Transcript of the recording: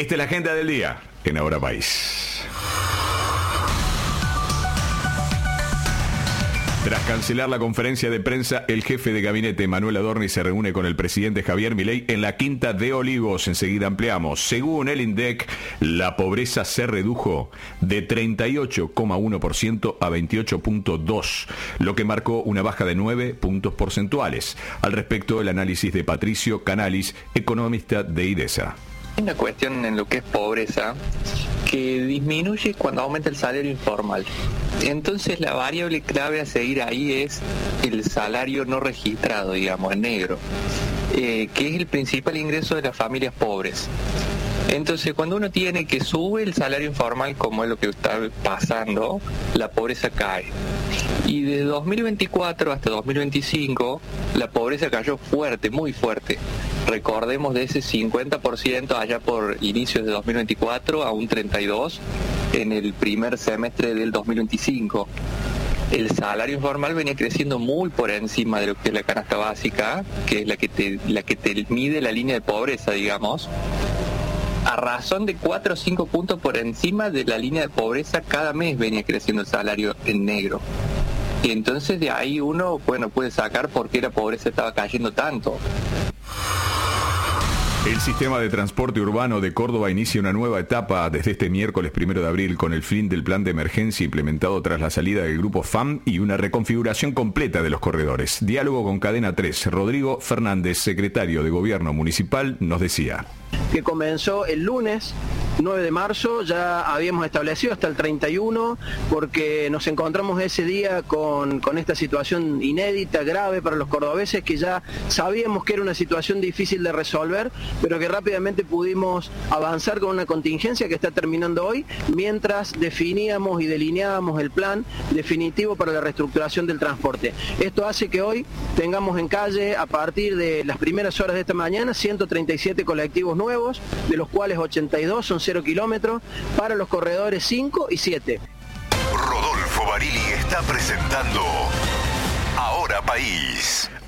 Esta es la agenda del día en Ahora País. Tras cancelar la conferencia de prensa, el jefe de gabinete Manuel Adorni se reúne con el presidente Javier Milei en la Quinta de Olivos. Enseguida ampliamos. Según el INDEC, la pobreza se redujo de 38,1% a 28,2%, lo que marcó una baja de 9 puntos porcentuales. Al respecto, el análisis de Patricio Canalis, economista de IDESA. Hay una cuestión en lo que es pobreza que disminuye cuando aumenta el salario informal. Entonces la variable clave a seguir ahí es el salario no registrado, digamos, en negro, que es el principal ingreso de las familias pobres. Entonces, cuando uno tiene que sube el salario informal, como es lo que está pasando, la pobreza cae. Y de 2024 hasta 2025, la pobreza cayó fuerte, muy fuerte. Recordemos de ese 50% allá por inicios de 2024 a un 32% en el primer semestre del 2025. El salario informal venía creciendo muy por encima de lo que es la canasta básica, que es la que te mide la línea de pobreza, digamos, a razón de 4 o 5 puntos por encima de la línea de pobreza. Cada mes venía creciendo el salario en negro. Y entonces de ahí uno, puede sacar por qué la pobreza estaba cayendo tanto. El sistema de transporte urbano de Córdoba inicia una nueva etapa desde este miércoles 1 de abril con el fin del plan de emergencia implementado tras la salida del grupo FAM y una reconfiguración completa de los corredores. Diálogo con Cadena 3. Rodrigo Fernández, secretario de Gobierno Municipal, nos decía. Que comenzó el lunes 9 de marzo, ya habíamos establecido hasta el 31, porque nos encontramos ese día con esta situación inédita, grave para los cordobeses, que ya sabíamos que era una situación difícil de resolver, pero que rápidamente pudimos avanzar con una contingencia que está terminando hoy, mientras definíamos y delineábamos el plan definitivo para la reestructuración del transporte. Esto hace que hoy tengamos en calle, a partir de las primeras horas de esta mañana, 137 colectivos nuevos, de los cuales 82 son 0 kilómetros, para los corredores 5 y 7. Rodolfo Barili está presentando Ahora País.